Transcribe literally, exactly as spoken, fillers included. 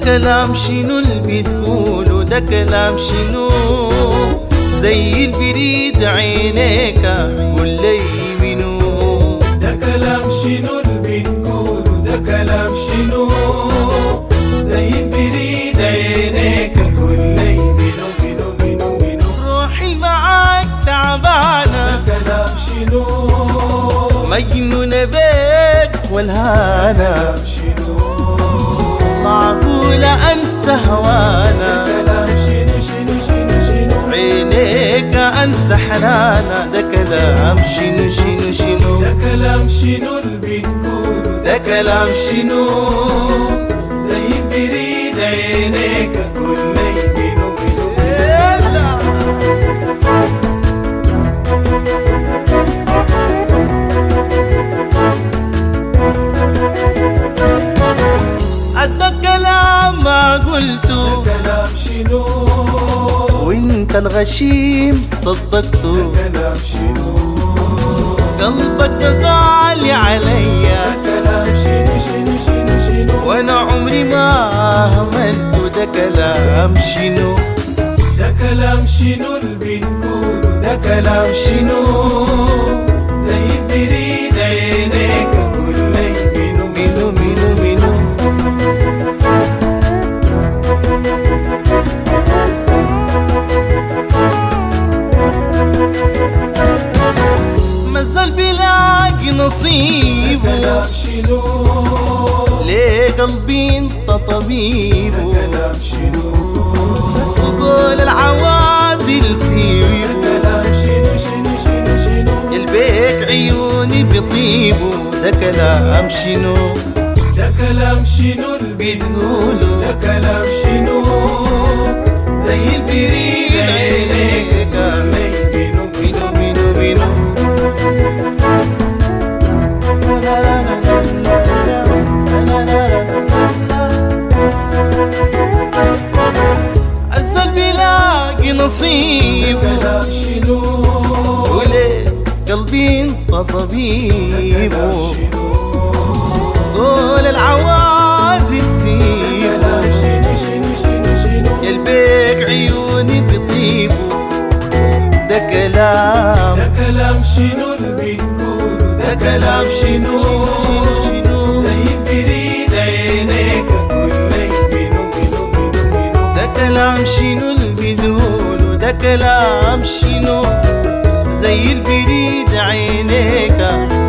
كلام شنو اللي بتقوله؟ ده كلام شنو؟ زي البريد عينيك قول لي منو؟ ده كلام شنو اللي بتقوله؟ ده كلام شنو؟ زي البريد عينيك قول لي منو منو منو منو؟ روحي معاك تعبانة. ده كلام شنو؟ مجنونة بيك والهانة. كلام شنو؟ معقولة أنسى هوانا؟ ده كلام شنو شنو شنو شنو؟ عينيك أنسى حنانا. ده كلام شنو شنو شنو؟ ده كلام شنو اللي بتقوله؟ ده كلام شنو؟ زي البريد عينيك قول لي منو منو؟ أدى كلام ما قلته. ده كلام شنو؟ وانت الغشيم صدقته. ده كلام شنو؟ قلبك غالي عليا. ده كلام شنو شنو شنو شنو؟ وانا عمري ما هملته. ده كلام شنو؟ ده كلام شنو اللي بتقوله؟ ده كلام شنو؟ زي البريد عينيك قول لي منو منو منو منو؟ مازال بلاقي ده نصيبه. كلام شنو؟ ليه قلبي انت طبيبه؟ ده كلام شنو؟ وقول العوازل ده سيبه. كلام شنو شنو شنو شنو؟ البيك عيوني بطيبه. ده كلام شنو؟ ده كلام شنو اللي بتقوله؟ ده كلام شنو؟ زي البريد عينيك قول لي منو منو منو منو؟ عزل بلاقي نصيبه. كلام شنو؟ وليه قلبي انت طبيبه؟ قول العوازل سيبه. كلام شنو شنو شنو شنو؟ البيك عيوني بطيبه. ده كلام ده كلام شنو اللي بتقوله؟ ده كلام شنو؟ شنو؟ زي البريد عينيك قول لي منو منو منو منو؟ ده كلام شنو اللي بيقوله؟ ده كلام شنو؟ زي البريد عينيك